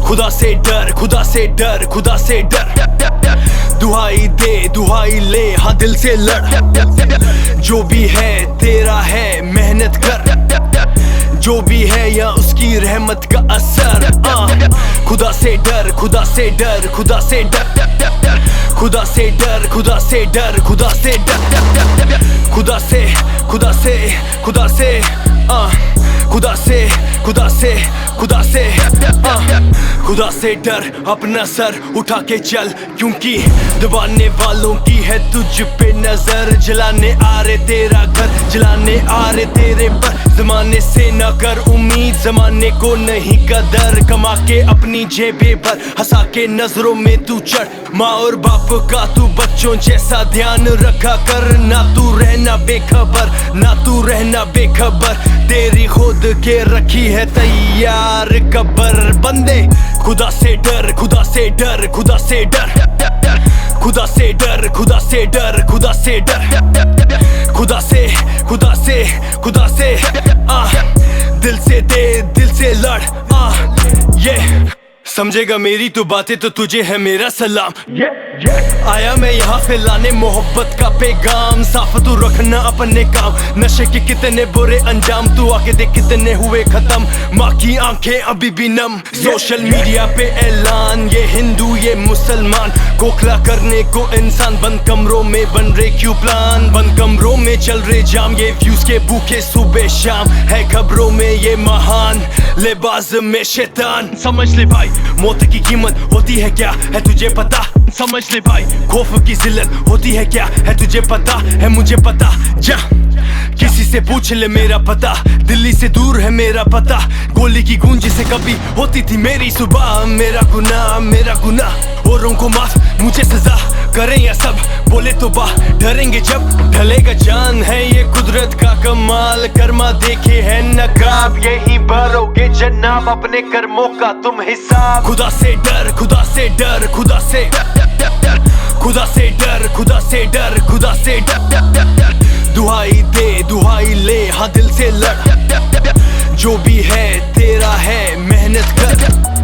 खुदा से डर, खुदा से डर, खुदा से डर। दुहाई दे, दुहाई ले, हाँ दिल से लड़। जो भी है तेरा है, मेहनत कर। जो भी है या उसकी रहमत का असर। खुदा से डर, खुदा से डर, खुदा से डर। खुदा से डर, खुदा से डर, खुदा से डर। खुदा से, खुदा से, खुदा से, खुदा से, खुदा से, खुदा से, खुदा से डर। अपना सर उठा के चल, क्योंकि दबाने वालों की है तुझ पे नजर। जलाने आ रहे तेरा घर, जलाने आ रहे तेरे पर। जमाने से न कर उम्मीद, जमाने को नहीं कदर। कमा के अपनी जेबे पर, हंसा के नजरों में तू चढ़। माँ और बाप का तू बच्चों जैसा ध्यान रखा कर। ना तू रहना बेखबर, ना तू रहना बेखबर। तेरी खुद के रखी है तैयार कब्र। बंदे खुदा से डर, खुदा से डर, खुदा से डर। खुदा से डर, खुदा से डर, खुदा से डर। खुदा से, खुदा से, खुदा से, दिल से दे, दिल से लड़। ये समझेगा मेरी तो बातें तो तुझे है मेरा सलाम। आया मैं यहाँ फैलाने मोहब्बत का पैगाम। साफ तू रखना अपने काम, नशे के कितने बुरे अंजाम। तू आके देख कितने हुए खत्म, माँ की आंखें अभी भी नम। सोशल मीडिया पे ऐलान, ये हिंदू ये मुसलमान। खोखला करने को इंसान, बंद कमरों में बन रहे क्यों प्लान। बंद कमरों में चल रहे जाम, ये व्यूज के भूखे सुबह शाम। है खबरों में ये महान, लेबाज में शैतान। समझ ले भाई मौत की कीमत होती है क्या है तुझे पता। समझ ले भाई खौफ की जिल्लत होती है क्या है तुझे पता है। मुझे पता जा किसी से पूछ ले मेरा पता। दिल्ली से दूर है मेरा पता, गोली की गूंज से कभी होती थी मेरी सुबह। मेरा गुनाह, मेरा गुनाह, औरों को माफ मुझे सजा। करें या सब बोले तो बा, डरेंगे जब ढलेगा जान। है ये कुदरत का कमाल, कर्मा देखे है नकाब। यही भरोगे जनाब अपने कर्मों का तुम हिसाब। खुदा से डर, खुदा से डर, खुदा से, खुदा से डर, खुदा से डर, खुदा से डर। दुहाई दे, दुहाई ले, हाँ दिल से लड़। जो भी है तेरा है, मेहनत कर।